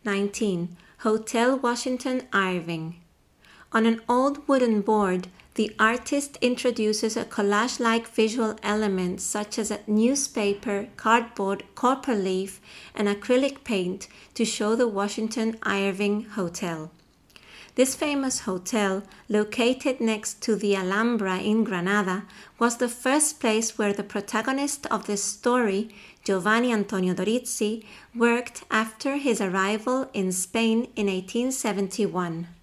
19. Hotel Washington Irving. On an old wooden board, the artist introduces a collage-like visual element such as a newspaper, cardboard, copper leaf, and acrylic paint to show the Washington Irving Hotel. This famous hotel, located next to the Alhambra in Granada, was the first place where the protagonist of this story, Giovanni Antonio Dorizzi, worked after his arrival in Spain in 1871.